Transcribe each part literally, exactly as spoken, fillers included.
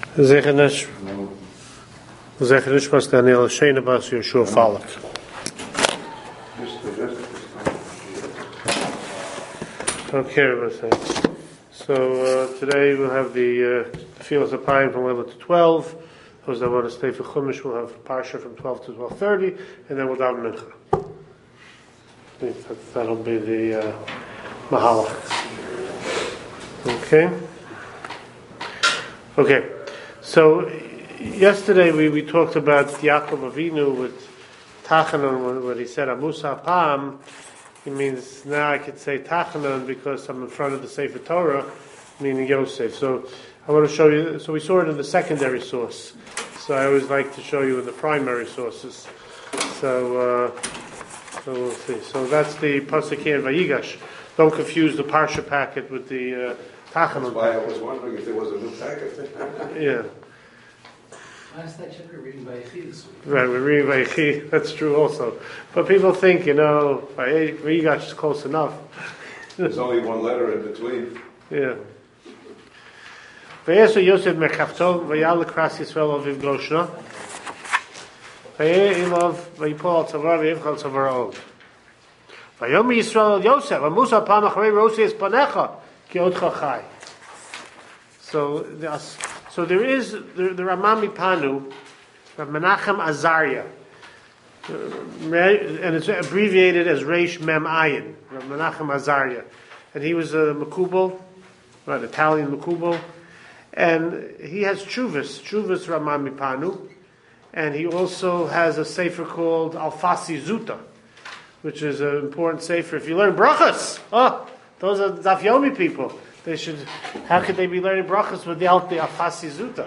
Zecher Nish, Zecher Nishmas Daniel Sheina Bas Yeshua Falak. Okay, so uh, today we'll have the uh, Fields of Pine from eleven to twelve. Those that want to stay for Chumash will have Parsha from twelve to twelve thirty, and then we'll daven Mincha. I think that, that'll be the uh, Mahalach. Okay? Okay. So, yesterday we, we talked about Yaakov Avinu with Tachanon, when he said Amusa Pam. He means now I could say Tachanon because I'm in front of the Sefer Torah, meaning Yosef. So, I want to show you, so we saw it in the secondary source. So I always like to show you in the primary sources. So, uh, so we'll see. So that's the Pasuk here in Vayigash. Don't confuse the Parsha packet with the uh, Tachanon. That's why I was wondering if there was a new packet. Yeah. Last night you were reading Vayechi this week. Right, we're reading Vayechi. That's true also. But people think, you know, Vayigash is close enough. There's only one letter in between. Yeah. Vayesu Yosef mekafto vayal lekras Yisrael aviv Goshna vayeh ilov vayipol al tzavar vayivchal tzavar od vayom Yisrael Yosef amusa pam acharei rosi es panecha ki otcha chai. So so there is the, the Ramami Panu, Menachem Azariah, and it's abbreviated as Reish Mem Ayin, Menachem Azariah, and he was a Makubal, right, Italian Makubal. And he has Chuvas, Chuvas Ramami Panu, and he also has a sefer called Alfasi Zuta, which is an important sefer. If you learn brachas, oh, those are Daf Yomi people. They should. How could they be learning brachas without the Alfasi Zuta?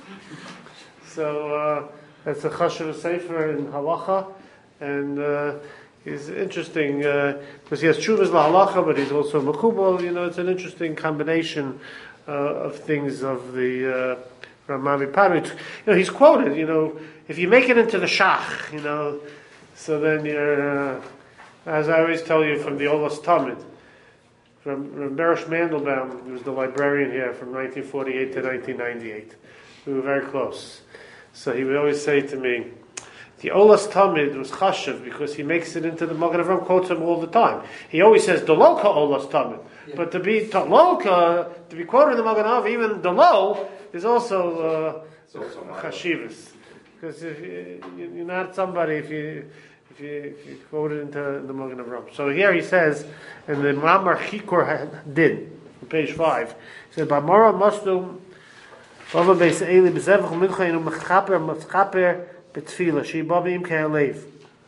So uh, that's a chashuv sefer in halacha, and uh, he's interesting uh, because he has Chuvas la halacha, but he's also Makubal. You know, it's an interesting combination. Uh, of things of the uh, Ramami Panu. You know, he's quoted, you know, if you make it into the Shach, you know, so then you're, uh, as I always tell you from the Olas Tamid, from, from Beresh Mandelbaum, who was the librarian here from nineteen forty-eight to nineteen ninety-eight. We were very close. So he would always say to me, the Olas Tamid was chashuv because he makes it into the Magen Avraham, quotes him all the time. He always says, Doloka Olas Tamid. Yeah. But to be Toloka, to be quoted in the Magen Avraham, even Dolo, is also uh, chashivas. Because if you, you're not somebody if you if you, if you quote it into the Magen Avraham. So here he says, in the Mamar Chikor Din, on page five, he said, Bamara Mastum, Bava Beis Eli, Bezevach Mincha, Inu Mechaper, Mechaper, Betfila, She Babim Ke'alev.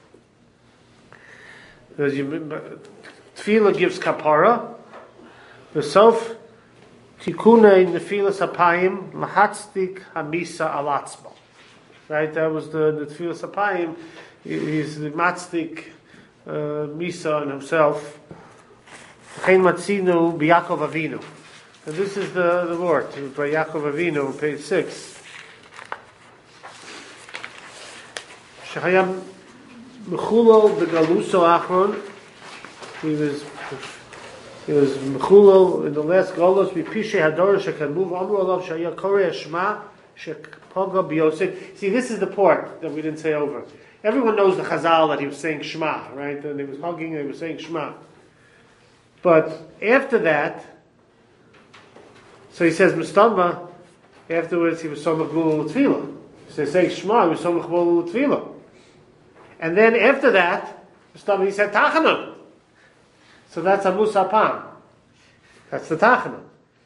Tefillah gives kapara. The self tikunei nefilas apayim lahatzdik hamisa alatzmo. Right, that was the the tefilas apayim. He's the matzdik uh, misa on himself. Chen matzinu b'Yakov Avinu. And this is the the word by Yaakov Avinu on page six. Shahayam mechulo begaluso achron. He was. He was mechulo in the last galos. Bipishe hador shekan move amru alav shaya korei shema shepoga biyosef. See, this is the part that we didn't say over. Everyone knows the Chazal that he was saying Shema, right? And he was hugging and he was saying Shema. But after that, so he says Mustamba. Afterwards, he was so mechul tefillah. So saying Shema, he was so mechul tefillah. And then after that, Mustamba, he said Tachanan. So that's a musapam. That's the tachana.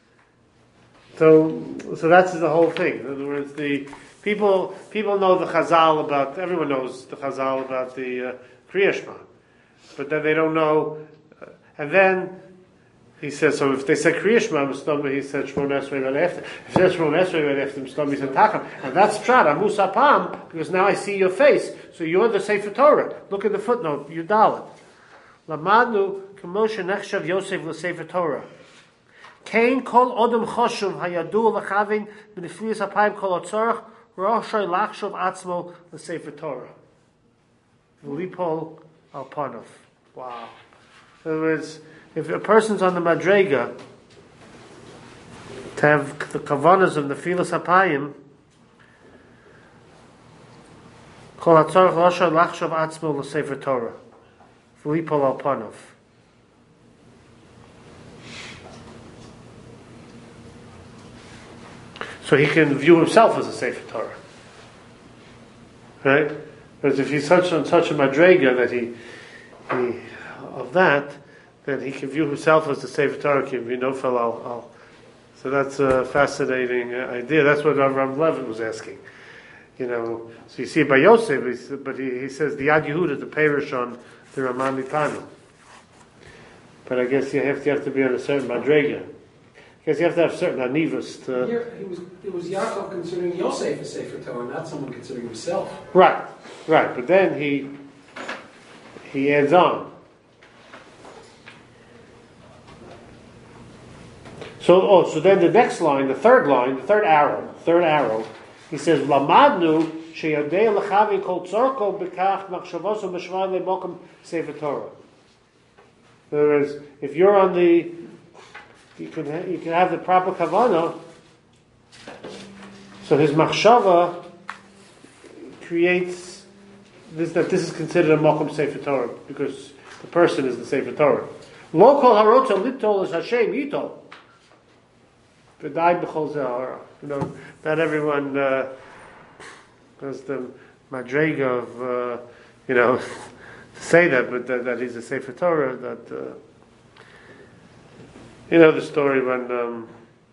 So, so that's the whole thing. In other words, the people people know the Chazal about. Everyone knows the Chazal about the uh, Kriya Shema, but then they don't know. Uh, and then he says, so if they said Kriya Shema, Mustamba, he said Shmon Esrei right after. If he said Shmon Esrei right after, Mustamba, he said Tacham, and that's pshat musapam because now I see your face. So you're the Sefer Torah. Look at the footnote. You dalit. Lamadnu k'moshe nechshav Yosef l'Sefer Torah. Kain kol odom choshuv hayadu l'chavin b'neflius apayim kol otzorach roshay lachshav atzmo l'Sefer Torah. V'lipol al panov. Wow. In other words, if a person's on the madrega, to have the kavanas of Nefilas Apayim, Kol hatzorach losha lachshav atzmo l'sefer Torah, v'lipol al panav. So he can view himself as a sefer Torah, right? Because if he's such on such a madrega that he, he of that, then he can view himself as the sefer Torah. Can be no fellow. I'll, I'll. So that's a fascinating uh, idea. That's what Avraham Levin was asking. You know, so you see it by Yosef, but he, he says the Yad Yehuda, the Perish on the Raman Mipanu. But I guess you have to, you have to be on a certain madrega. I guess you have to have certain anivas to... Here, he was, it was Yaakov considering Yosef a Sefer Torah, not someone considering himself. Right, right. But then he he adds on. So, oh, so then the next line, the third line, the third arrow, third arrow, he says, "Lamadnu sheyodei lechavi kol tzorko bekach machshavoso b'shvan lemokum sefer Torah." In other words, if you're on the, you can ha- you can have the proper kavanah. So his machshava creates this, that this is considered a mokum sefer Torah because the person is the sefer Torah. Lo kol harotza litol is Hashem yitol. V'dai b'chol zeh. You know, not everyone uh, has the madrega of, uh, you know, to say that, but that, that he's a Sefer Torah. That uh, you know the story when um,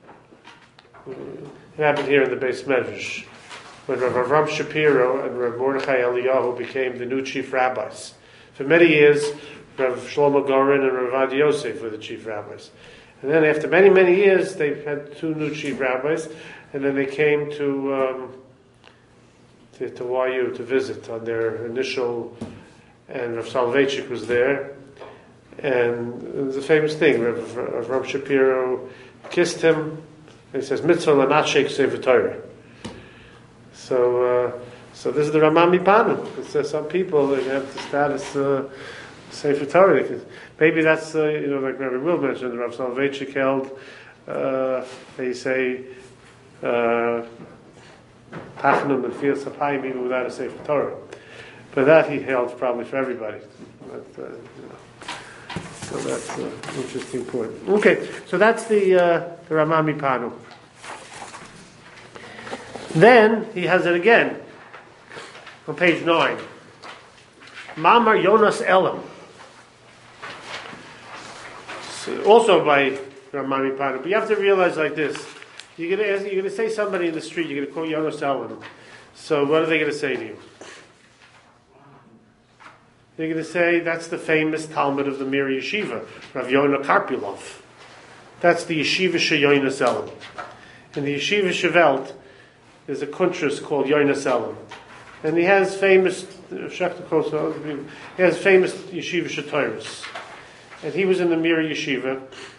it happened here in the Beis Medrash when Rav Avram Shapiro and Rav Mordechai Eliyahu became the new chief rabbis. For many years, Rav Shlomo Goren and Rav Adi Yosef were the chief rabbis. And then after many, many years, they had two new chief rabbis, and then they came to um, to, to Y U to visit on their initial, and Rav Soloveitchik was there, and it was a famous thing. Rav, Rav, Rav Shapiro kissed him, and he says, "Mitzvah lanat sheikh sefer Torah." So, uh, so this is the Raman Mipanu. It says some people they have the status. Uh, Sefer Torah. Maybe that's, uh, you know, like Rabbi Will mentioned, the Rav Soloveitchik held, uh, they say, Tachnum and Fias Apayim even without a Sefer Torah. But that he held probably for everybody. But, uh, you know, so that's an uh, interesting point. Okay, so that's the, uh, the Raman Mipanu. Then he has it again on page nine. Mamar Yonas Elam. Also by Raman Mipanu. But you have to realize like this. You're going to you're going to say somebody in the street, you're going to call Yonas Elam. So what are they going to say to you? They're going to say, that's the famous Talmud of the Mir Yeshiva, Rav Yonah Karpilov. That's the Yeshiva She Yonas Elam. In the Yeshiva Shevelt, there's a kuntras called Yonas Elam. And he has famous, he has famous Yeshiva Shetoros. And he was in the Mir Yeshiva.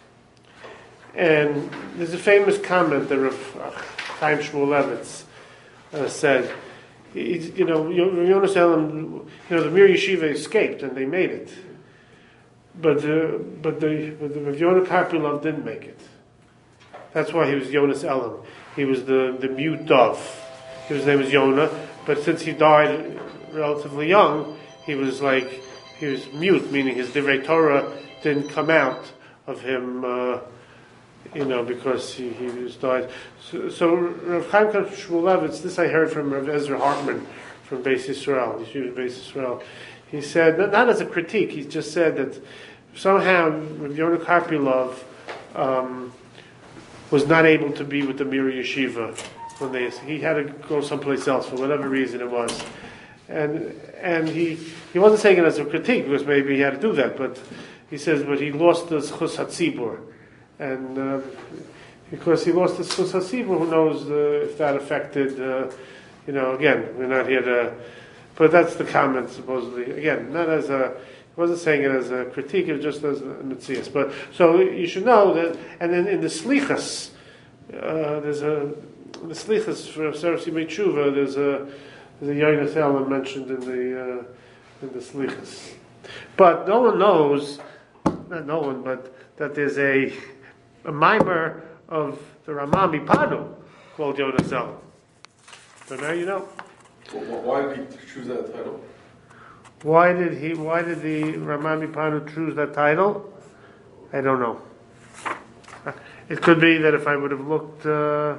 And there's a famous comment that Rav Chaim Shmulevitz uh, said. He, you know, Yonas Elam, you know, the Mir Yeshiva escaped and they made it. But, uh, but the, but the Rav Yonah Karpilov didn't make it. That's why he was Yonas Elam. He was the, the mute dove. His name was Yonah. But since he died relatively young, he was like, he was mute, meaning his Divrei Torah didn't come out of him, uh, you know, because he, he was died. So, so Rav Chaim Shmulevitz, this I heard from Rav Ezra Hartman from Beis Yisrael, Yeshiva Beis Yisrael. He said, not, not as a critique, he just said that somehow Rav Yonah Karpilov um, was not able to be with the Mir Yeshiva. When they, he had to go someplace else for whatever reason it was, and and he he wasn't saying it as a critique because maybe he had to do that, but he says, but he lost the Zchus HaTzibur, and uh, because he lost the Zchus HaTzibur, who knows uh, if that affected, uh, you know, again, we're not here to, but that's the comment supposedly. Again, not as a, he wasn't saying it as a critique, it was just as a mitzias. But so you should know that, and then in the Slichas, uh, there's a. The Slichas for Seres Yimei Tshuva, there's a there's a Yonas Elam mentioned in the uh, in the Slichas, but no one knows, not no one, but that there's a a mimer of the Ramami Panu called Yonah Zel. So now you know. Well, why did he choose that title? Why did he? Why did the Ramami Panu choose that title? I don't know. It could be that if I would have looked, uh,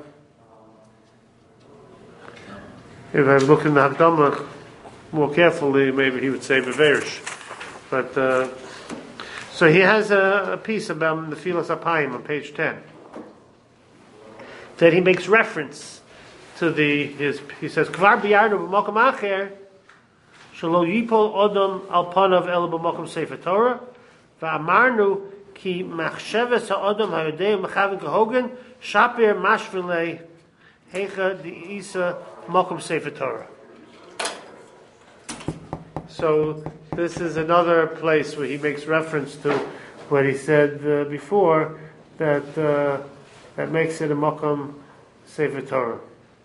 if I looked in the Hakdamah more carefully, maybe he would say Beverish. But uh, so he has a, a piece about the Filas Apayim on page ten. That he makes reference to the his. He says Kvar biyarnu b'makom acher shelo yipol odom al panav el b'makom sefer Torah va'amarnu ki machsheves ha'odom ha'yodei mechaven kehogen shapir mashvilei hecha di'isa makom sefer Torah. So this is another place where he makes reference to what he said uh, before that uh, that makes it a makom sefer Torah.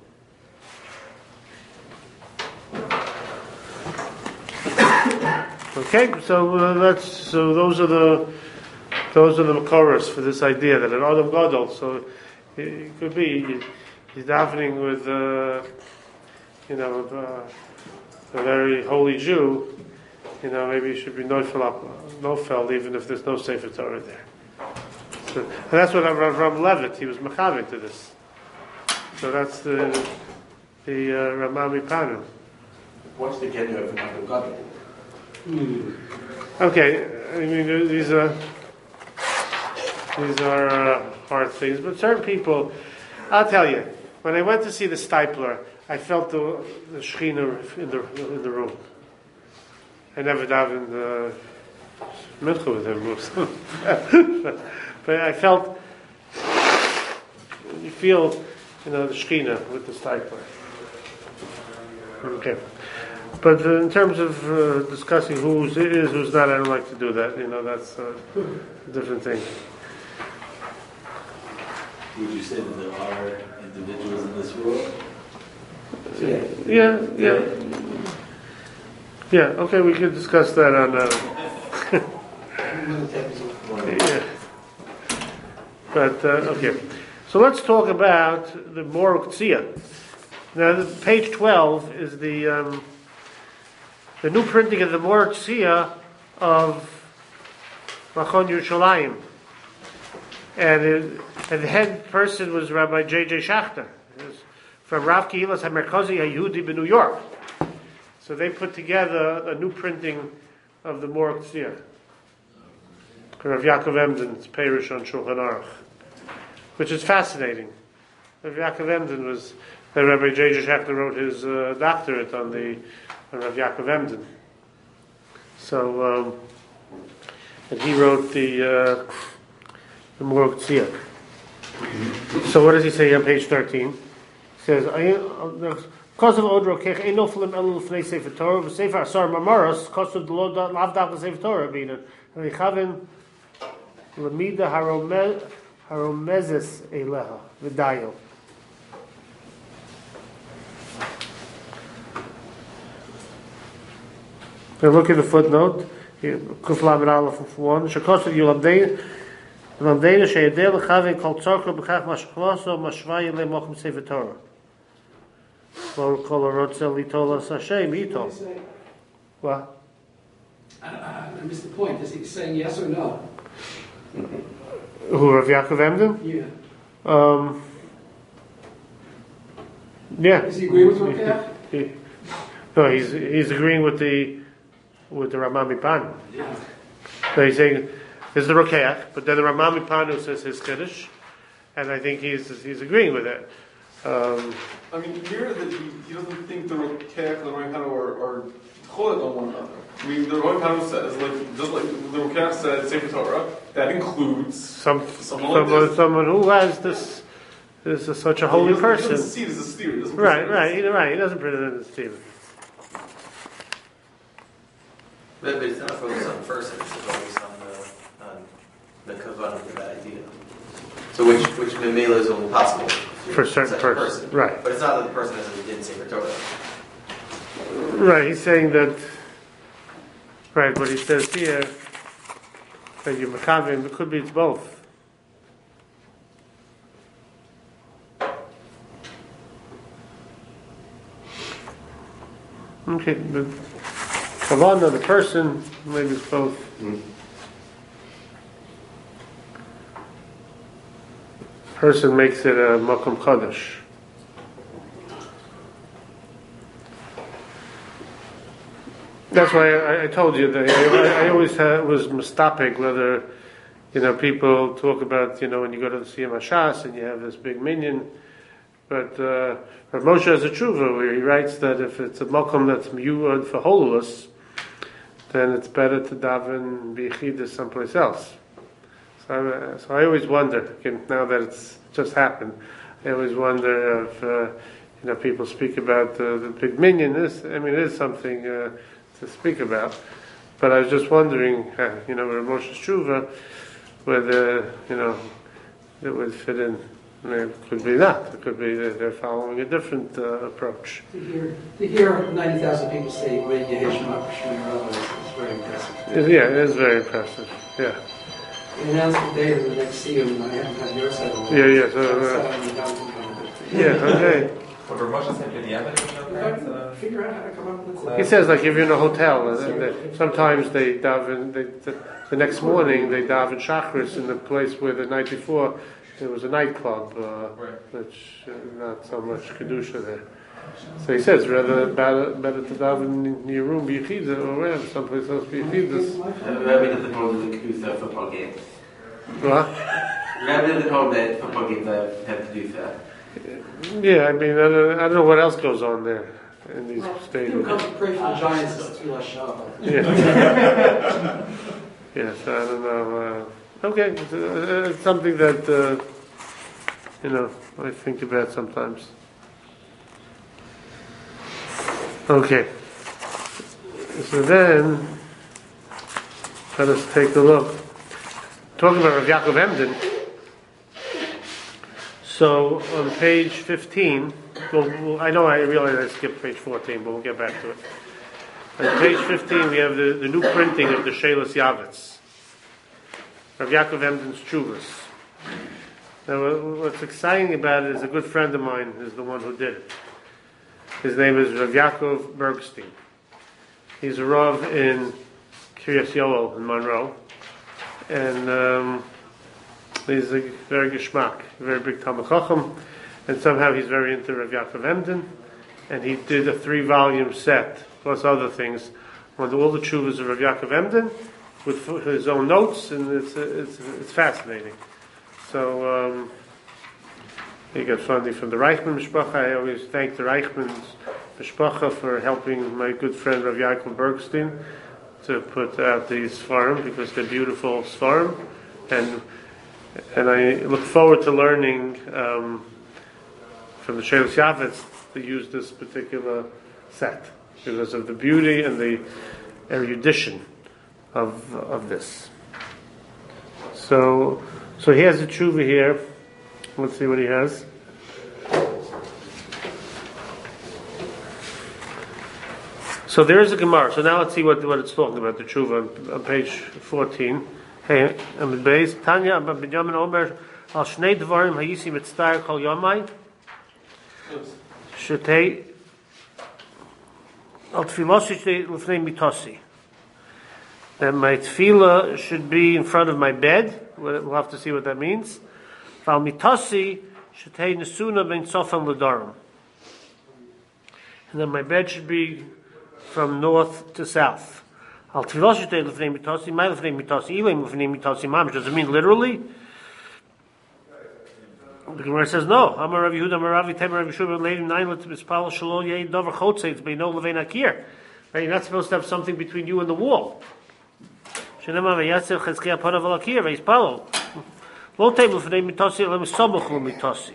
Okay, so uh, that's so those are the those are the makoros for this idea that an Adam Gadol. So it, it could be he's davening with uh, you know uh, a very holy Jew. You know, maybe he should be nofel up, nofel, even if there's no sefer Torah there. So, and that's what Rav Ram Levitt, he was mechaven to this. So that's the the uh, Ramami Panu. What's the genuine of Adam Gadol? Hmm. Okay, I mean these are these are uh, hard things, but certain people, I'll tell you, when I went to see the Stipler, I felt the the Shechina in the in the room. I never davened uh, mincha with him, but, but I felt you feel you know the Shechina with the Stipler. Okay. But in terms of uh, discussing who's is, who's not, I don't like to do that. You know, that's uh, a different thing. Would you say that there are individuals in this world? Yeah, yeah, yeah. Okay, we could discuss that on. Uh, yeah. But uh, okay, so let's talk about the Moruk Tzia. Now, the, page twelve is the. Um, The new printing of the Moruk Tzia of Machon Yerushalayim, and, it, and the head person was Rabbi J J Schachter from Rav Kehilas HaMerkazi HaYehudi in New York. So they put together a new printing of the Moruk Tzia. Rav Yaakov Emden's Perush on Shulchan Aruch, which is fascinating. Rav Yaakov Emden was uh, Rabbi J J Schachter wrote his uh, doctorate on the. Rav Yaakov Emden. So, um, and he wrote the uh, the Moruk Tzia. So, what does he say on page thirteen? He says, "Because of Odro Kech, ein noflim elu l'fnei sefer Torah, v'sefer asar mamaros, because of the law lav dav sefer Torah, being and lichavin lemida haromezes eleha v'dayo." Now look at the footnote. Kuf Lamed Aleph of one. Shekosed Yulamdein Yulamdein Sheyadei L'Chavei Kol Tzorko B'Chach Mashchloso Mashvay Le Mochem Sefer Torah. Lo Kol Arotze Litolas Hashem Yitol. What? I, I, I missed the point. Is he saying yes or no? Who, Rav Yaakov Emden? Yeah. Um, yeah. Does he agree with Rokach? He, no, he's he's agreeing with the with the Ramami Panu. Yeah. So he's saying there's the Rokeach, but then the Ramami Panu says his Kiddush, and I think he's he's agreeing with it. Um, I mean, here that he, he doesn't think the Rokeach and the Ramami Panu are, are choled on one another. I mean, the Ramami Panu says, like, just like the Rokeach said, Sefer Torah, that includes some someone, like someone, this. someone who has this is a, such a holy he doesn't, person. He doesn't see it as a steer. He doesn't Right, perceive it right, as- he, right. He doesn't present it as Stephen. But, but it's not focused on the person, it's focused on the, on the kavanah of that idea. So which, which memela is only possible For a certain such person, right. But it's not that the person has didn't say Torah. Right, he's saying that. Right, what he says here that you mechavim, it could be it's both. Okay, but Kavanah, the person, maybe it's both. Person makes it a Makom Chodesh. That's why I, I told you that I, I always had, was mistapik whether, you know, people talk about, you know, when you go to the Siyam HaShas and you have this big minyan, but uh, Rav Moshe has a tshuva where he writes that if it's a makom that's miyuad for holus, then it's better to daven b'yichidus someplace else. So I, so I always wonder, again, now that it's just happened, I always wonder if, uh, you know, people speak about uh, the big minyan. This, I mean, it is something uh, to speak about. But I was just wondering, uh, you know, Rav Moshe's tshuva, whether, you know, it would fit in. I mean, it could be not. It could be that they're following a different uh, approach. To hear, to hear ninety thousand people say, "When you hear Shema Shema," is very impressive. It- yeah, it is very impressive. Yeah. We announced the date of the next Siyum, I haven't had your side of it. Yeah, yeah, so, uh, Yeah, okay. What Rav Moshe said, did he have any of that? Uh, Figure out how to come up with it. He says, like, if you're in a hotel, and, and they, sometimes they daven, they, the, the next morning they daven Shachris in the place where the night before there was a nightclub, uh, Right. which uh, not so much kedusha there. So he says, rather better, better to daven in your room b'yichida or wherever, someplace else b'yichidus. Rabbi doesn't hold the kedusha football games. What? Rabbi doesn't hold that football games have have kedusha. Yeah, I mean, I don't, I don't know what else goes on there in these People stadiums. come to pray for the Giants, it's too less shot. Yeah. Yes, I don't know. Uh, okay, it's, uh, it's something that uh, you know I think about sometimes. Okay, so then let us take a look. Talking about Rav Yaakov Emden. So on page fifteen, well, well, I know I realize I skipped page fourteen, but we'll get back to it. On page fifteen, we have the, the new printing of the Shelas Yavitz, Rav Yaakov Emden's Chuvas. Now, what's exciting about it is a good friend of mine is the one who did it. His name is Rav Yaakov Bergstein. He's a Rav in Kiryas Yoel in Monroe, and um, he's a very geschmack, a very big Talmid Chacham, and somehow he's very into Rav Yaakov Emden, and he did a three-volume set, plus other things, on all the Chuvas of Rav Yaakov Emden, with his own notes, and it's it's it's fascinating. So um, he got funding from the Reichman Mishpacha. I always thank the Reichman's Mishpacha for helping my good friend Rav Yaakov Bergstein to put out these Sfarim, because they're beautiful Sfarim, and and I look forward to learning um, from the Shelas Yavitz to use this particular set because of the beauty and the erudition of of this. So, so he has a tshuva here. Let's see what he has. So there is a Gemara. So now let's see what what it's talking about. The tshuva on, on page fourteen. Hey, I'm base Tanya Abba Benjamin Omer al Shnei Dvarim Hayisi Mitzvah Kol Yomai Shetei Al Tfilosi Lefnei Mitosi. That my tefillah should be in front of my bed. We'll have to see what that means. Val Mitosi Shetei Nesuna Ben Sofan L'Darim. And then my bed should be from north to south. Al Tfilosi Shetei Lefnei Mitosi, my Lefnei Mitosi, Ilim Lefnei Mitosi Mamish. Does it mean literally? The Gemara says no. Amar Rav Yehuda, Amar Rav Yitem, Rav Yeshua, Leidim Nine Let Mispal Shalol Yei Dover Chotzeitz Beino Levein Akir. Right, you're not supposed to have something between you and the wall. Shenema Vayatzel Chezkiah Panav Al Akir Veispalo. Lo Table Lefnei Mitosi Lem Soboch Mitosi.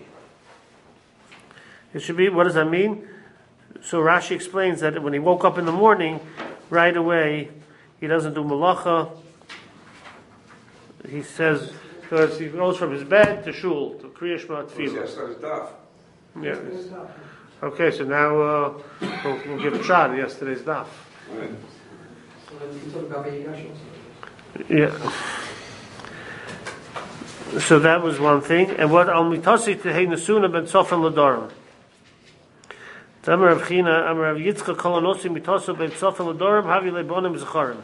It should be. What does that mean? So Rashi explains that when he woke up in the morning, right away he doesn't do malacha. He says. Because he goes from his bed to shul, to Kriya Shema Tefillah. Yesterday's daf. Yeah. Okay, so now uh, we'll, we'll give a shot at yesterday's daf. Right. So then you can talk about Be'yigash also. Yeah. So that was one thing. And what Al Mitasi Tehei Nesuna Ben Sofan L'Dorim. Amar Rav China, Amar Rav Yitzchak Kolonosi Mitoso Ben Tzofel Adorim Havi Leibonim Zacharim.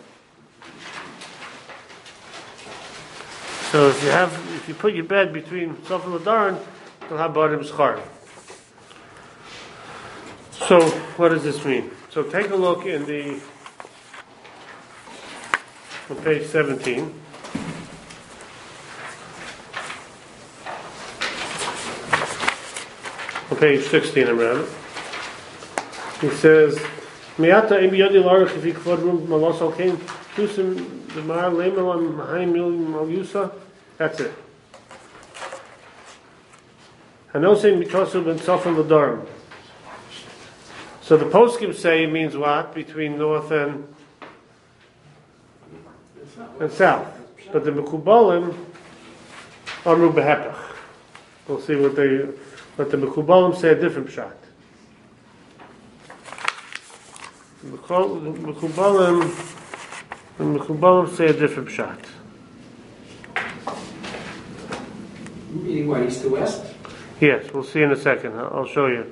So if you have, if you put your bed between Tzofel Adorim, you'll have Bonim Zacharim. So what does this mean? So take a look in the on page seventeen. On page sixteen, I'm rather. He says, "Miata im yodi larich if he kvod room malos came to some the mar lemel on behind million malusa." That's it. Hanosei mitosu ben tzofel l'dorim. So the poskim say it means what between north and and south, but the mekubalim amru behepach. We'll see what they, but the mekubalim say a different pshat. The mekubalim, the mekubalim say a different pshat. Meaning what, east to west? Yes, we'll see in a second. I'll show you.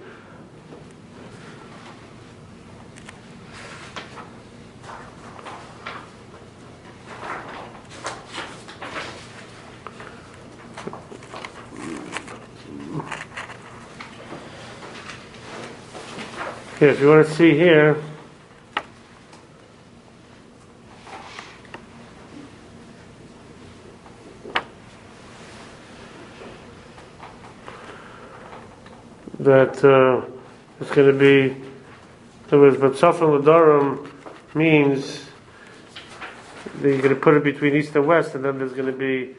Here, if you want to see here, that uh, it's going to be, in other words, but Tzofel L'Dorim means that you're going to put it between east and west, and then there's going to be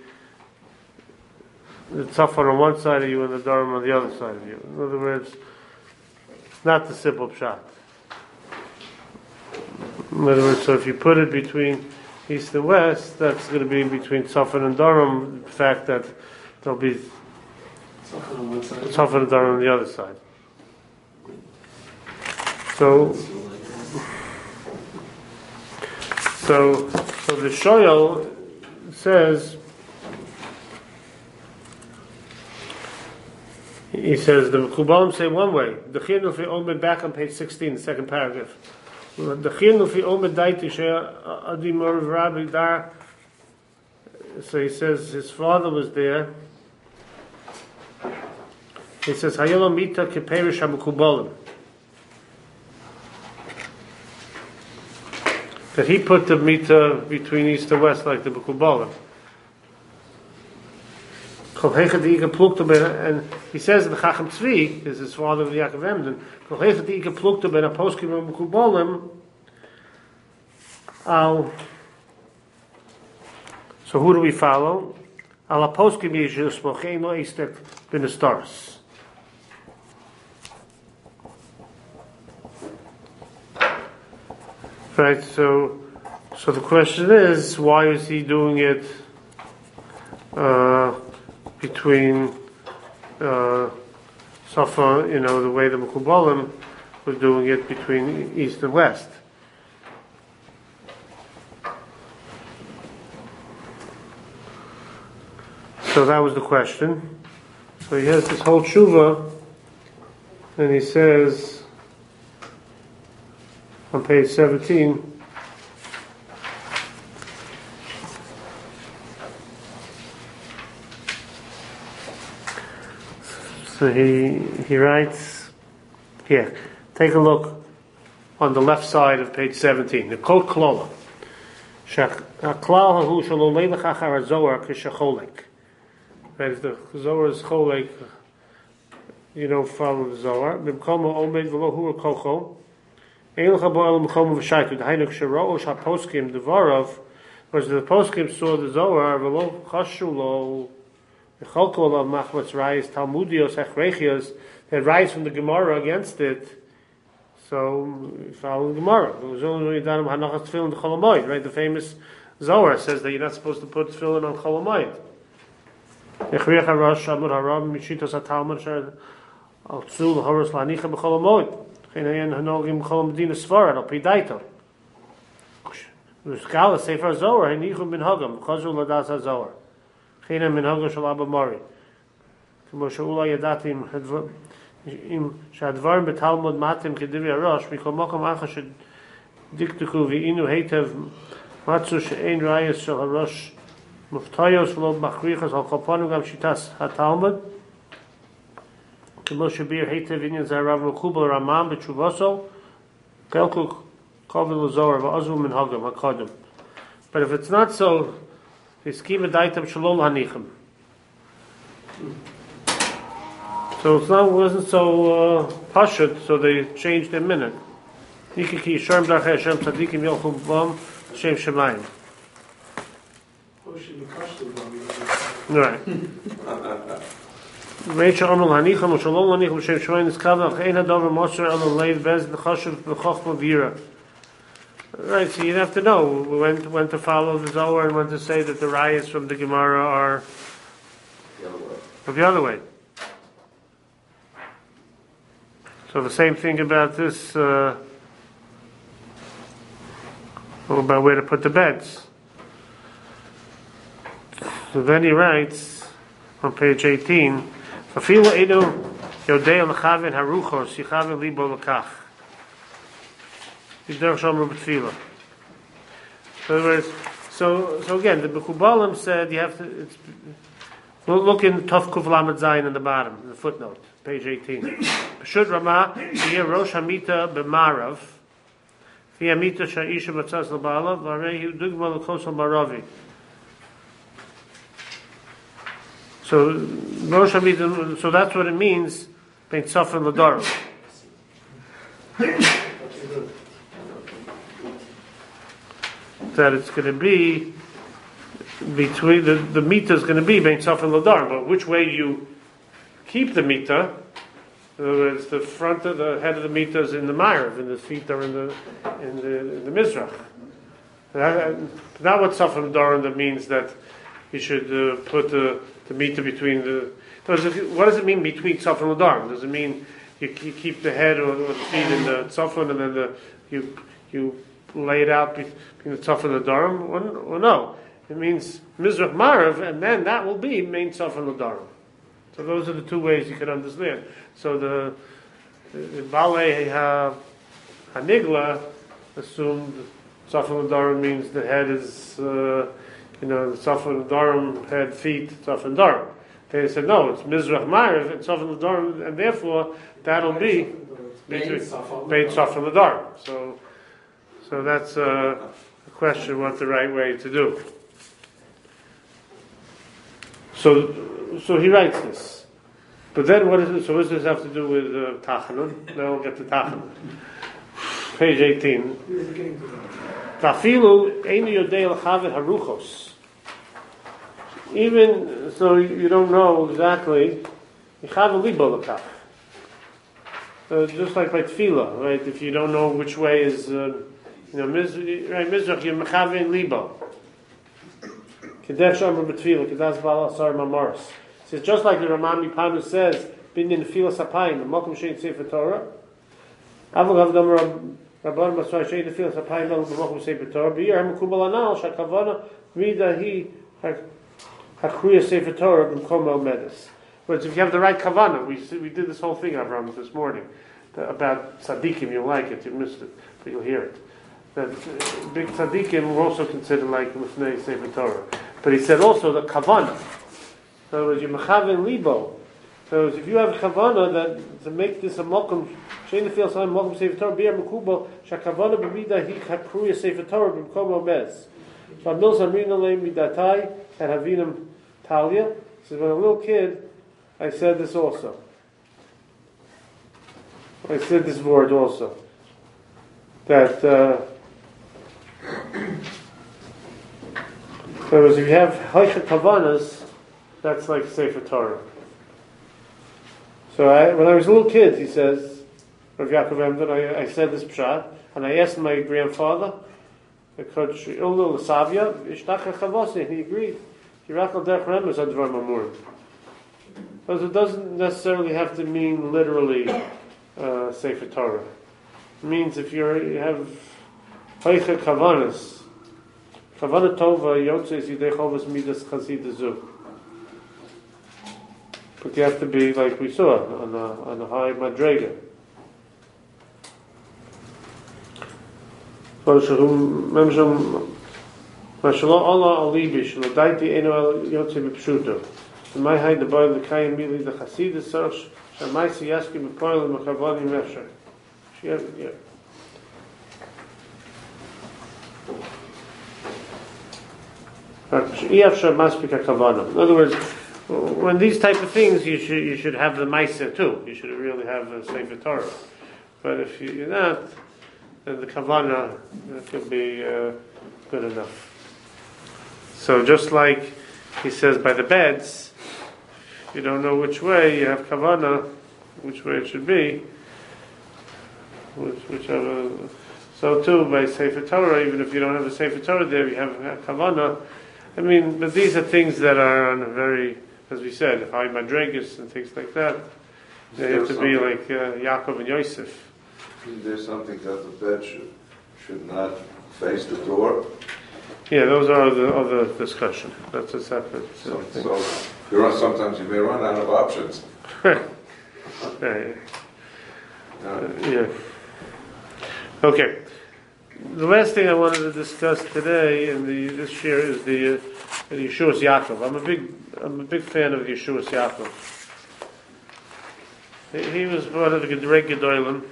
the Tzofel on one side of you and the Dorim on the other side of you. In other words, not the simple pshat. In other words, so if you put it between east and west, that's going to be between Tzofel and Dorim, the fact that there'll be Tzofel on one side. Tzofel and Dorim on the other side. So, so, so the Shoyal says, he says the Kubalim say one way. The Chiyanu fi Omed back on page sixteen, the second paragraph. The Chiyanu fi Omed daiti she Adi Moriv Rabbi Dar. So he says his father was there. He says Hayelo Mita Keperish HaMekubalim. That he put the Mita between east and west like the Mekubalim. And he says in the Chacham Tzvi, is his father of Yaakov Emden, so who do we follow? Ala poskim yeshus mochein lo istek bin stars. Right, so so the question is, why is he doing it uh, between uh, Safa, you know, the way the Mekubalim was doing it between east and west? So that was the question. So he has this whole tshuva, and he says on page seventeen, so he he writes here, take a look on the left side of page seventeen, the Kol Klola. Shaklal hahu shalom leilach achar hazohar k'shacholek. Right, if the Zohar is cholek, you don't follow the Zohar. B'mkoma omed v'lo hu kocho. Ein l'cha bo'el m'koma v'shaitu. D'hainu k'shero osh ha-poskim d'varov. Whereas the poskim saw the Zohar, v'lo chashu lo v'cholko olav machmatz rayis talmudios hechrechios. They had rayis from the Gemara against it. So, follow the Gemara. Right, the famous Zohar says that you're not supposed to put tefillin on Chol Hamoed. Echriach harash amud harab mishitos hatalmud sher al tzul horos lanicha b'chol hamoed. Chenayin hanogim b'chol medina svarad al pidaito. V'skala sefer Zohar henichum bin hagam chazul ladas hazohar. Chenayin min hagam shal abba mori. K'mo she'ula yadatim אם שהדברים בתלמוד מתאים כדברי הראש, מכל מקום אחר שדקדקו ועינו היטב מצאו שאין ראייה של הראש מופתיוס ולא מכריחס על קופנו גם שיטת התלמוד, כמו שביר היטב עניין זה הרב מקובל רמם בתשובוסו, חלקו קובל לזוהר ועזבו מנהגם הקודם. But if it's not so, they scheme a daitam shalom hanichem. So it's not, it wasn't so uh, pashut, so they changed their minute. Nikiki sharm darchei Hashem tzadikim yolchu b'vam Hashem shemayim. Right. Reisha amel hanichem shalom hanichem Hashem shemayim niskavach ein hadover mosher al leiv bez nechashav b'chochma v'yira. Right, so you'd have to know when to, when to follow the Zohar and when to say that the rayas from the Gemara are The other way. of the other way. So the same thing about this, uh, about where to put the beds. So then he writes on page eighteen, "Afilu edu yodei l'chavin haruchos yichavin libo l'kach." So, so, so again, the Mekubalim said you have to. It's, we'll look in Tov Kuf Lamed Zayin in the bottom, the footnote, page eighteen. Peshut Ramah, V'yeh Rosh Hamita b'Marav, V'yeh Hamita Sha'isha B'Tzaz L'Bala, V'arehi Dugma L'Kosel Baravi. So Rosh Hamita, so that's what it means. Bein Tzaf and L'Dor. That it's going to be between the the mita is going to be bein tzaf and ladar, but which way you keep the mita? In other words, the front of the head of the mita is in the ma'ariv, and the feet are in the in the in the mizrach. Not what tzaf and ladar that means that you should uh, put the the mita between the. What does it mean between tzaf and ladar? Does it mean you, you keep the head or, or the feet in the tzafon and then the you you lay it out between the tzaf and the darim? Well, no. It means mizrach marav, and then that will be main tzaf and the darim. So those are the two ways you can understand. So the, the balei ha, hanigla assumed tzaf and the darim means the head is, uh, you know, the tzaf and the darim, head, feet, tzaf and darim. They said no, it's mizrach marav and tzaf and the darim, and therefore that'll be between bein tzaf and the darim. So. So that's uh, a question what the right way to do. So, so he writes this. But then what is it? So what does this have to do with uh, Tachanun? Now we'll get to Tachanun. Page eighteen. Tafilu einu yodei l'chavet haruchos. Even so, you don't know exactly. Yichav libo l'kach. So just like by tefillah, right? If you don't know which way is. Uh, You know, right, Mizrach, you're mechavein libo. Kedech shomer b'tefillah, kedas bala asar mamoros. It's just like the Ramami Panu says, binyan tefillah sapayim, the mokum shein sefer Torah. Avol havdam rabban masray shein tefillah sapayim, the mokum sefer Torah. B'yir hamukubal anal shakavana mida hi hakruya sefer Torah b'mkom el medes. But if you have the right kavana, we we did this whole thing, Avram, this morning about tzaddikim. You'll like it, you missed it, but you'll hear it. That uh, big tzaddikim were also considered like Lifnei Sefer Torah. But he said also the kavana. In other words, you mechaven libo. So if you have a kavana that to make this a mokum, shein nefil saim mokum Sefer Torah, bi'er mekubal, shakavana b'mida hi hakruya Sefer Torah b'mkom omez. So Amil Zamrina leim midatai and havinam talia. He says, when a little kid, I said this also. I said this word also. That uh, whereas if you have Haisha Kavanas, that's like Sefer Torah. So I, when I was a little kid, he says, Rav Yaakov Emden, I, I said this pshat, and I asked my grandfather, and he agreed. Because it doesn't necessarily have to mean literally uh, Sefer Torah. It means if you're, you have Haicha Kavanas, Kavana Tova, Yotzes Yidei Chovas Midas Chasidazu. But you have to be like we saw on a on a high madrega. So shum memshum mashallah Allah alibi shlo daiti eno el yotze b'pshuto. My high the boy the kayim mili the chasidus sarsh shamaisi yaski b'poil m'chavani mefsher. She has yeah. In other words, when these type of things, you should you should have the Maisa too. You should really have the Sefer Torah. But if you, you're not, then the Kavanah could be uh, good enough. So just like he says by the beds, if you don't know which way, you have Kavanah, which way it should be, which, whichever. So too by Sefer Torah, even if you don't have a Sefer Torah there, you have Kavanah. I mean, but these are things that are on a very, as we said, high madregas and things like that. They have to be like uh, Yaakov and Yosef. Is there something that the bed should, should not face the door? Yeah, those are the other discussion. That's a separate So, thing. so you're on, sometimes you may run out of options. yeah, yeah. Uh, yeah. Okay. The last thing I wanted to discuss today in the this year is the, uh, the Yeshuas Yaakov. I'm a big I'm a big fan of Yeshuas Yaakov. He, he was one of the Gedrei Gedolim,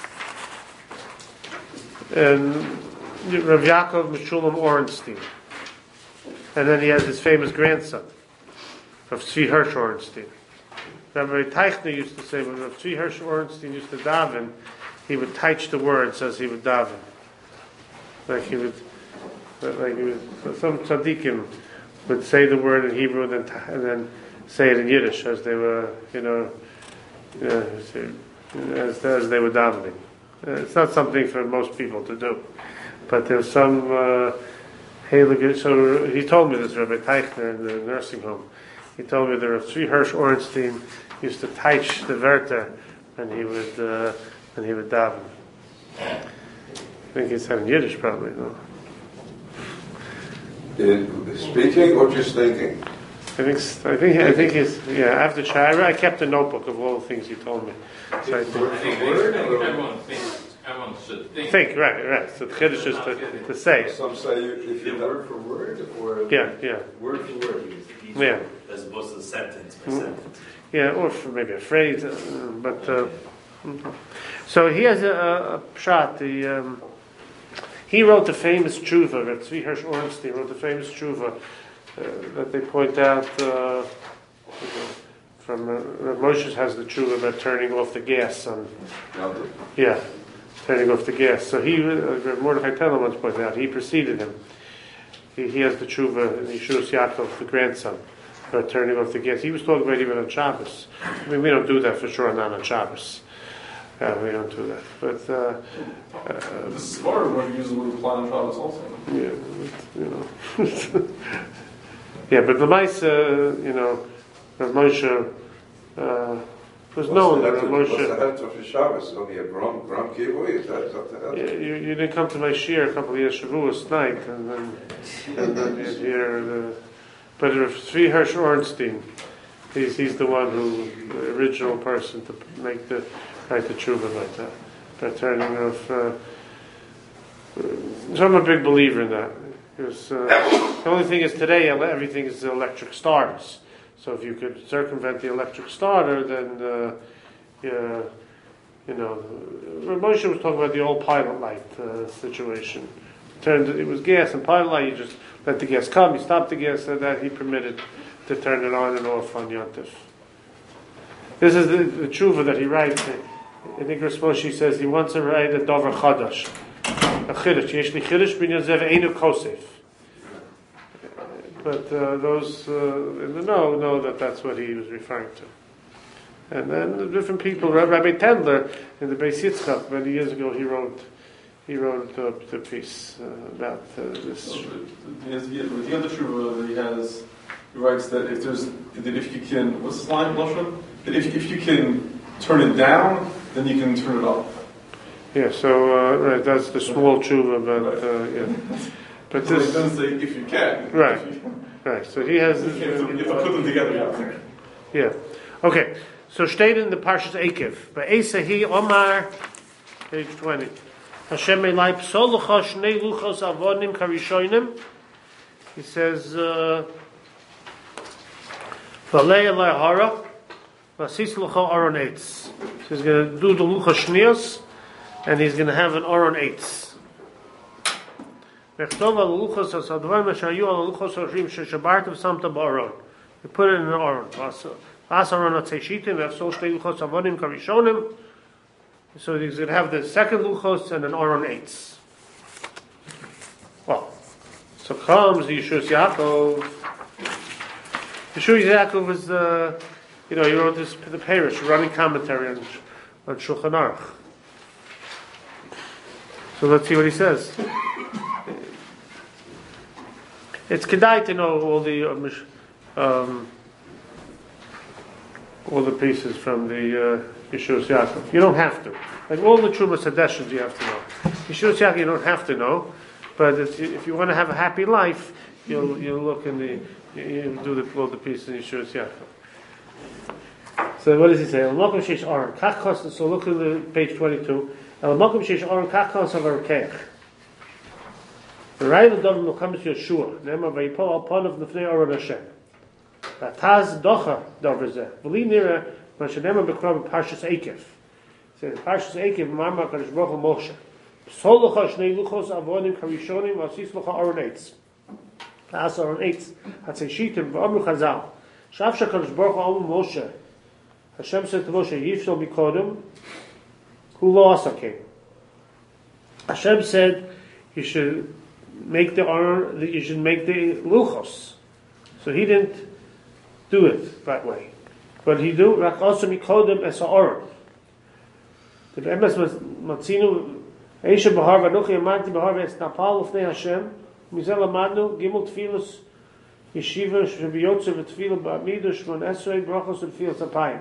and Rav Yaakov Meshulam Orenstein, and then he has his famous grandson, Rav Tzvi Hirsch Orenstein. Rabbi Teichner used to say when Rav Tzvi Hirsch Orenstein used to daven, he would teach the words as he would daven. Like he would, like he would, some tzaddikim would say the word in Hebrew and then, and then say it in Yiddish as they were, you know, you know as, as they were davening. Uh, it's not something for most people to do, but there's some. Uh, so he told me this, Rabbi Teichner, in the nursing home. He told me there were three Hirsch Orenstein used to teach the Werther, and he would, uh, and he would daven. I think he said in Yiddish, probably. No. In speaking or just thinking? I think. I think. I think he's. Yeah. After try, I kept a notebook of all the things he told me. So I think, I think everyone thinks, everyone should think. think right, right. So the chiddush is to, to say it. Some say you, if you Word for word, or Yeah, yeah, word for word, each yeah, as opposed to the sentence by Mm. sentence. yeah, or for maybe a phrase, uh, but. Uh, so he has a, a, a pshat. The um, he wrote the famous tshuva. Rav Tzvi Hirsch Orenstein wrote the famous tshuva uh, that they point out. Uh, from uh, Rav Moshe has the tshuva about turning off the gas on. know, Yeah, turning off the gas. So he, uh, Mordechai Teller once pointed out, he preceded him. He, he has the tshuva in Yeshuas Yaakov, the grandson, about turning off the gas. He was talking about even on Shabbos. I mean, we don't do that for sure, not on Shabbos. Uh, we don't do that. But, uh, uh, The Svar would use the word apply on Shabbos also. yeah, you know. yeah, but the mice, uh, you know, Rav Moshe, uh, was known that Rav What's the Moshe. head of the Shabbos? Only a gram, gram kibbutz? Is that something Yeah, else? you, you didn't come to my shir a couple of years Shavuos night, and then and then you'd hear the. But Rav Tzvi Hirsch Orenstein, he's he's the one who the original person to make the write the tshuva like that, by turning off. Uh, so I'm a big believer in that. Because, uh, the only thing is today everything is electric starters. So if you could circumvent the electric starter, then uh, yeah. You know, Rav Moshe was talking about the old pilot light uh, situation. Turned it was gas and pilot light. You just let the gas come. You stop the gas, so that he permitted to turn it on and off on Yontif. This is the, the tshuva that he writes. In Igros Moshe says he wants to write a dover chadash, a chiddush. Yesh li chiddush bin yozev einu kosef. But uh, those uh, in the know know that that's what he was referring to. And then the different people, Rabbi Tendler in the Beis Yitzchak, many years ago, he wrote he wrote uh, the piece uh, about uh, this. So, the, the, the, the other Shuva, he has, he writes that if there's, that if you can, what's this line, Lashon? That if, if you can turn it down, then you can turn it off. Yeah, so uh, right, that's the small tshuva, but uh, yeah, but So this it doesn't say if you can. Right. If you, right. So he has you, have to, you have to put them together. yeah. Okay, so stayed in the Parshas Ekev. Ve'esahi Omar, page twenty. Hashem elai psolucha shnei luchos avonim karishonim. He says, uh, V'alei elai hara, v'asis lucha aron eitz. So he's going to do the luchos shnios, and he's going to have an aron eitz. V'chtov al luchos hasadvarim ashayu al luchos hashrim sheshabartav samta ba'aron. You put it in an aron. V'asaron atzeshitim v'afsol shnei luchos avonim karishonim. So he's going to have the second luchos and an aron eitz. Well, so comes the Yeshua Yaakov. Yeshua Yaakov is the, you know, he wrote this the parish running commentary on, on Shulchan Aruch. So let's see what he says. It's kedai to know all the um, um, all the pieces from the. Uh, Yeshua Yaakov. You don't have to. Like all the Trumas Hadeshins you have to know. Yeshua Yaakov you don't have to know, but if you, if you want to have a happy life, you'll you'll look in the you do the all the pieces in Yeshua Yaakov. So what does he say? Al-Makom Sheish Aron Kachos. So look at the page twenty-two. Al-Makom Sheish Aron Kachos of Arkeich. The right of David will come to Yeshua. Nema vayipol upon of the Fnei Aron Hashem. Vataz docha davrzeh. V'li nira. Mashenema bekram Parshas Ekev. Says Parshas Ekev Marma Kadosh Baruch Hu Moshe. Psolucha shnei luchos avonim karishonim v'asis lucha aron eitz. V'as aron eitz hatzeshitim v'amru Chazal. Shavsha Kadosh Baruch Hu Amu Moshe. Hashem said to Moshe, Yifsol mikodem hu lo asakein. Hashem said you should make the aron, you should make the luchos. So he didn't do it that way. But he do rak also mikodem es ha'oron. The emes matzinu eisha b'har v'anochi amanti b'har v'es napal ufnei Hashem mizel amadnu gimel tefilus yeshiva shebiyotze v'tefila ba'amidu shmon esrei brachos v'tefila tzapayim.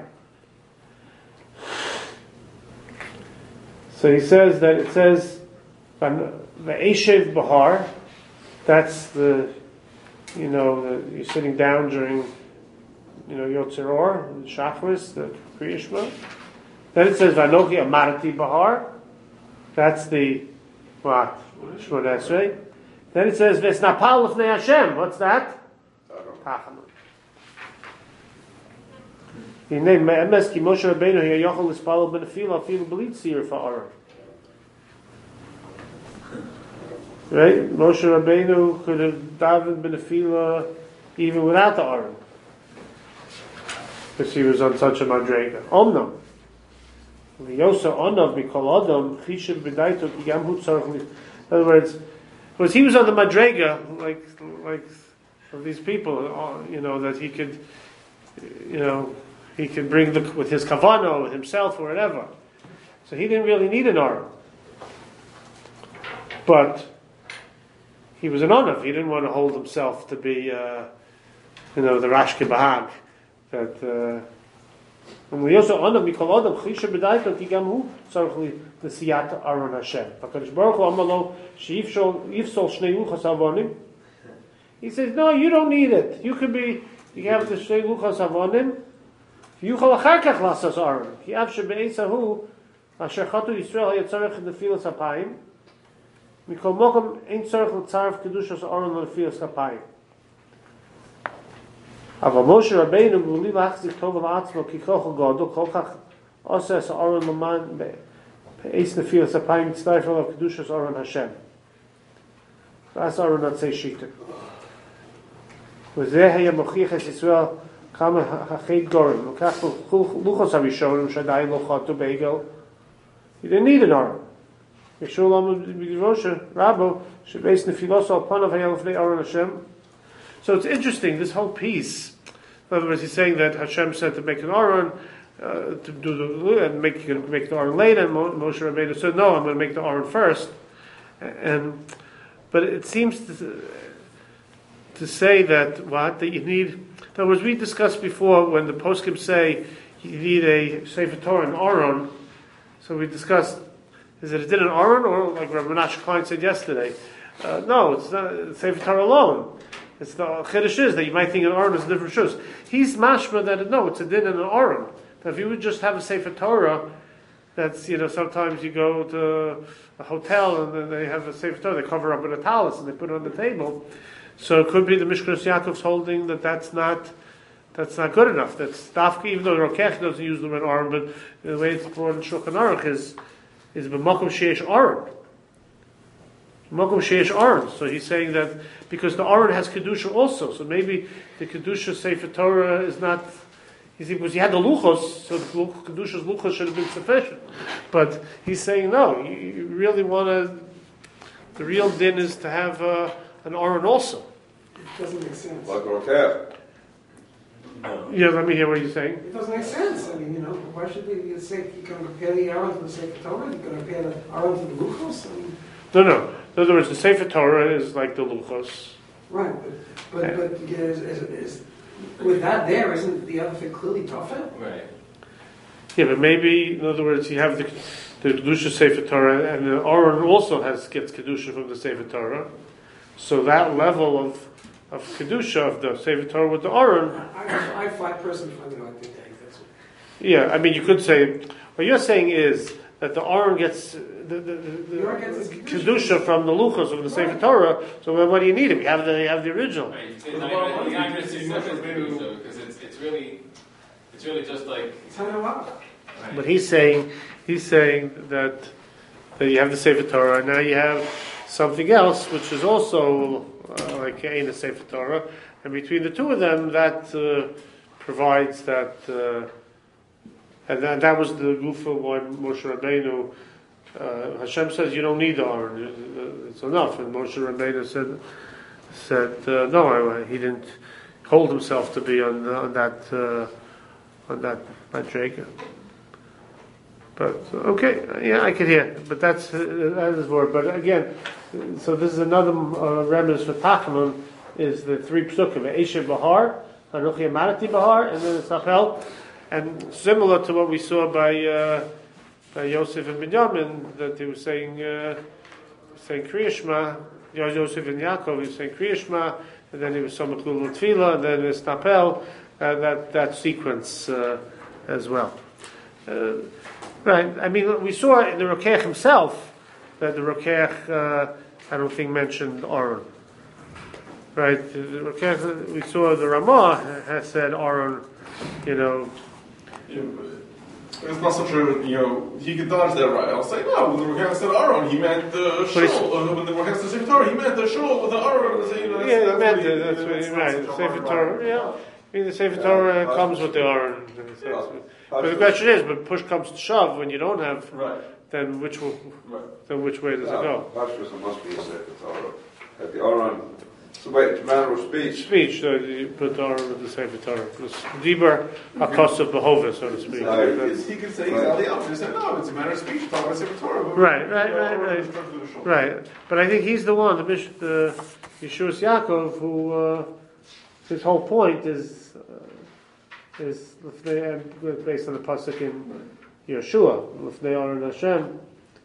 So he says that it says v'eishev b'har. That's the, you know, the, you're sitting down during. You know, Yotzer Or, the Shachris, the Kriyishma. Then it says, Vanochi Amarati Bahar. That's the, what? Shmon Esrei. Then it says, Vesnapal L'fnei Hashem. What's that? Tachanun. He named Me'emes Ki Moshe Rabbeinu He Yochel L'spalo B'nefila Afilu B'lit Sir Fa'aron. Right? Moshe Rabbeinu could have davened B'nefila even without the Aron. Because he was on such a madrega. Omnam. Yosa onav mikol adam chishav b'daito ki gam hu tzarich. In other words, because he was on the madrega, like like of these people, you know, that he could, you know, he could bring the with his kavano, with himself or whatever. So he didn't really need an aron. But he was an onav. He didn't want to hold himself to be, uh, you know, the Rashke Bahag. That when we also honor Mikol Adam Chisha B'Daito Ki Gam Hu Tzarich L'Siyat Aron Hashem. Hakadosh Baruch Hu Amalo Sheifsol Yifsol Shnei Luchos Avonim. He says, no, you don't need it. You could be, you have the Shnei Luchos Avonim. Yuchal Achar Kach Lasas Aron. Ki Av Shebe'esahu Asher Chatu Yisrael Hayatzarech L'Filas Hapayim. Mikol Mokom Ein Tzarech L'Tzaref Kedushas Aron L'Filas Hapayim. Aber Moshe Rabbeinu b'li lachzik tov al'atzmo ki kochel gadol kol kach oses aron l'man be'eis nefil sapayim mitzvayf alav kedushas aron Hashem. That's aron atzei shita. V'zeh haya mochich es Yisrael kama hachet gorim v'kach luchos harishonim shadai lo chatu beigel. You didn't need an aron. Yeshua lamu b'dirosha rabo shebeis nefilos al panav hayal v'nei aron Hashem. So it's interesting, this whole piece. In other words, he's saying that Hashem said to make an aron, uh, to do the and make make the aron later. And Moshe Rabbeinu said, "No, I'm going to make the aron first." And but it seems to, to say that what that you need. In other words, we discussed before when the poskim say you need a Sefer Torah and aron. So we discussed: is it did an aron or like Rabbi Menashe Klein said yesterday? Uh, no, it's not Sefer Torah alone. It's the chiddush is that you might think an aron is a different shus. He's mashma that no, it's a din in an aron. Now, if you would just have a sefer Torah, that's you know sometimes you go to a hotel and then they have a sefer Torah, they cover up with a talus and they put it on the table. So it could be the Mishkas Yaakov's holding that that's not that's not good enough. That's dafka, even though the Rokech doesn't use the word aron, but the way it's brought in Shulchan Aruch is is b'makom sheish aron. Makom sheish aron. So he's saying that because the aron has kedusha also, so maybe the kedusha sefer Torah is not. He's because he had the luchos, so the kedusha's luchos should have been sufficient. But he's saying no. You, you really want to. The real din is to have uh, an aron also. It doesn't make sense. Like Rokech. Yeah, let me hear what you're saying. It doesn't make sense. I mean, you know, why should we say you can compare the Aaron to the Sefer Torah? You can compare the Aaron to the Luchos? I mean, No, no. In other words, the sefer Torah is like the luchos. right, but but, but yeah, is, is, is, with that there, isn't the other thing clearly tougher? Right. Yeah, but maybe in other words, you have the the kedusha sefer Torah, and the aron also has gets kedusha from the sefer Torah. So that level of of kedusha of the sefer Torah with the aron. I, I, I find personally find it hard to think that's what. Yeah, I mean, you could say what you're saying is that the aron gets the, the, the, The Aron gets the the kedusha from the luchos of the sefer Torah. So then, what do you need it? You have the you have the original. Right. It's not even, you're not even seeing much of it, because it's it's really it's really just like. It's kind of wild. Right. But he's saying he's saying that that you have the sefer Torah, and now you have something else which is also uh, like in the sefer Torah, and between the two of them, that uh, provides that, uh, and that, that was the gufa when Moshe Rabbeinu. Uh, Hashem says you don't need the Aron; it's enough. And Moshe Rabbeinu said said uh, no, I, he didn't hold himself to be on, on that uh, on that madrega. But okay, yeah, I could hear. But that's uh, that is word. But again, so this is another uh, remnants for Tachanun is the three psukim: Esher Bahar, Hanuchi Amarati Bahar, and then the Sachel. And similar to what we saw by uh, by Yosef and Binyamin, that he was saying uh, saying Kriyashma. Yosef and Yaakov, he was saying Kriyashma, and then he was Somach Lul Tefillah, and then it's Tapel. Uh, that that sequence uh, as well. Uh, Right. I mean, we saw in the Rokech himself that the Rokech, uh, I don't think, mentioned Aron. Right. The Rokech, we saw the Ramah has said Aron. You know. Yeah, it's not such a, you know, he could dodge that right. I'll say, no, when the Rokech said Aaron, he meant the shul. Uh, when the Rokech said Sefer Torah, he meant the shul with the Aaron. You know, that's, Yeah, that's he meant what it. That's you know, what he it's not meant. such a Sefer hard Torah. right. Yeah. I mean, the Sefer Yeah, Torah that's comes what- with the Aron. Yeah. But the question is, when push comes to shove, when you don't have, Right, then which will, right. then which way does it go? Pashtus must be a sefer Torah. At the Aron, it's a way, it's a matter of speech. Speech, so you put the Aron with the Sefer Torah. Diber Hakos of Behova, so to speak. Right. He could- He could say exactly the opposite. He said, no, it's a matter of speech. Talk about Sefer Torah. but- Right, right, you know, right, Aaron right. is talking to the shul. Right, but I think he's the one, the Mish, the Yeshuas Yaakov, who uh, his whole point is uh, is lifnei- based on the pasuk in Yeshua, Lifnei Aron Hashem.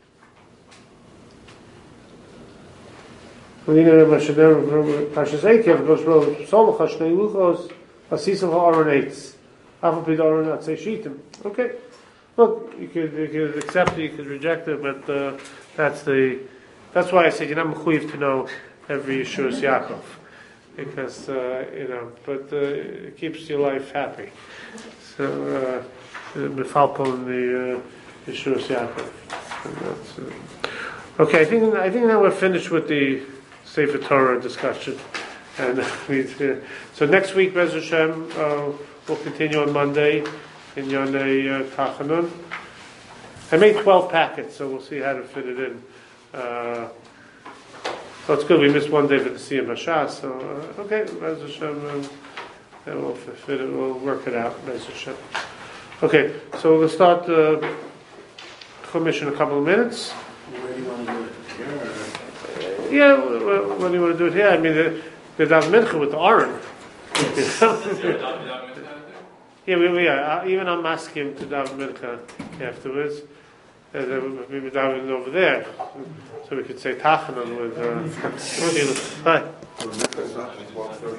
V'hine Mashader Pashas Eikev goes road Solach Hashnei Luchos Asisav HaAron Eitz Afal Pid Aron Atzei Shitim. Okay. Look, you could you could accept it, you could reject it, but uh, that's the that's why I said you're not mechuyev to know every Yeshuas Yaakov, because uh, you know, but uh, it keeps your life happy. So mefalpon the uh, Yeshuas Yaakov. And that's, uh, okay, I think I think now we're finished with the Sefer Torah discussion, and we, uh, so next week, Bez Hashem, uh, we'll continue on Monday. In Yonei uh, Tachanun. I made twelve packets, so we'll see how to fit it in. Uh, so it's good. We missed one day for the Siyam Hashas, so uh, okay, Bez Hashem, um, then we'll fit it. We'll work it out, Bez Hashem. Okay, so we'll start the uh, Chumash in a couple of minutes. Where do you want to do it? Here or? Yeah, well, what do you want to do it here? I mean, the, the Dav Mincha with the Aron. Yeah, we, we are. Uh, even I'm asking to Dav Mincha afterwards. And then we were down over there, so we could say Tachanan with. Uh, Hi.